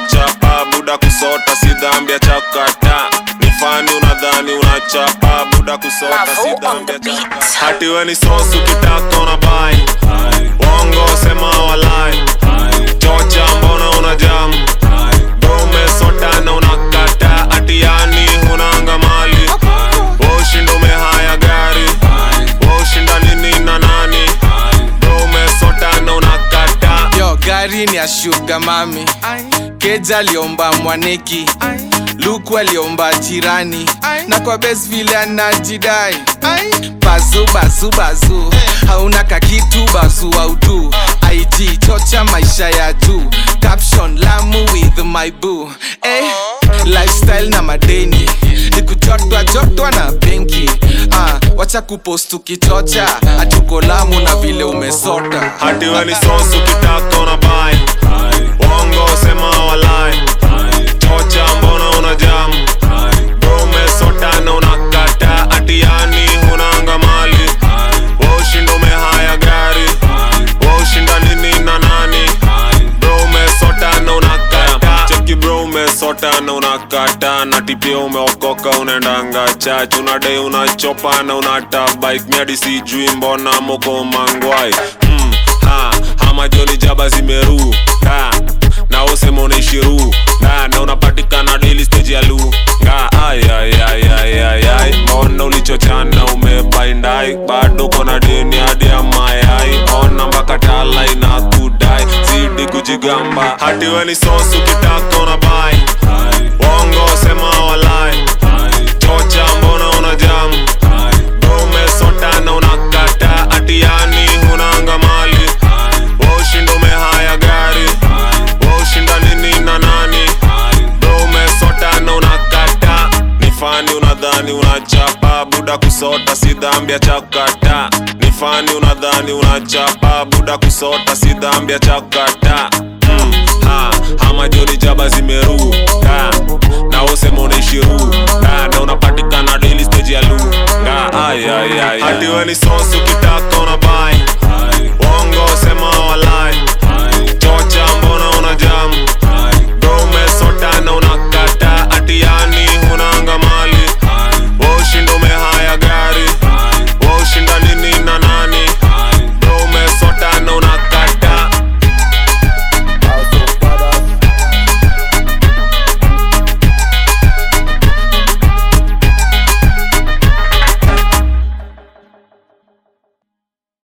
unachapa buda kusota si dhambi ya chakata. Ni fani unadhani unachapa buda kusota si dhambi ya chakata. Hati we ni sosu kitaka unabai, wongo sema walai, chocha mbona unajamu, bro umesota na unakata. Ati yani hunanga mali, ushinda umehaya gari, ushinda nini na nani, bro umesota na unakata. Yo, gari ni ya sugar mami, Keja liomba mwaneki, Luku aliomba jirani, na kwa best vile anajidai. Bazu bazu bazu, hauna kakitu bazu au tu. IG chocha maisha ya juu, caption Lamu with my boo. Lifestyle na madeni, nikujotwa jotwa na benki. Wacha kupost ukichocha, atuko Lamu na vile umesota. Hati we ni sosu kitaka unabai, wongo sema walai, chocha mbona unajamu, bro umesota na unakata. Ati yani hunanga mali, ushinda umehaya gari, ushinda nini na nani, bro umesota na unakata. Cheki bro umesota na unakata, na tipia umeokoka unaendanga church. Unadai unachopa na unata bike, miadi sijui mbona moko mangwai. Hama joni jaba zimeru, na usema unaishiru, na unapatikana daily stage ya lu. Mbona ulichochana umebaindai, bado kona deni hadi ya mayai. Ona mbaka tala inakudai, zidi kujigamba. Hati we ni sosu kitaka unabai, wongo sema walai, chocha mbona unajamu, bro umesota na unakata. Ati yani hunanga mali, ushinda umehaya gari, ushinda nini na nani, bro umesota na unakata. Ni fani unadhani unachapa buda kusota si dhambi ya chakata. Ni fani unadhani unachapa buda kusota si dhambi ya chakata. Hama joni jaba zimeru, na usema unaishiru, na unapatikana daily stage ya lu. Hati we ni sosu kitaka unabai,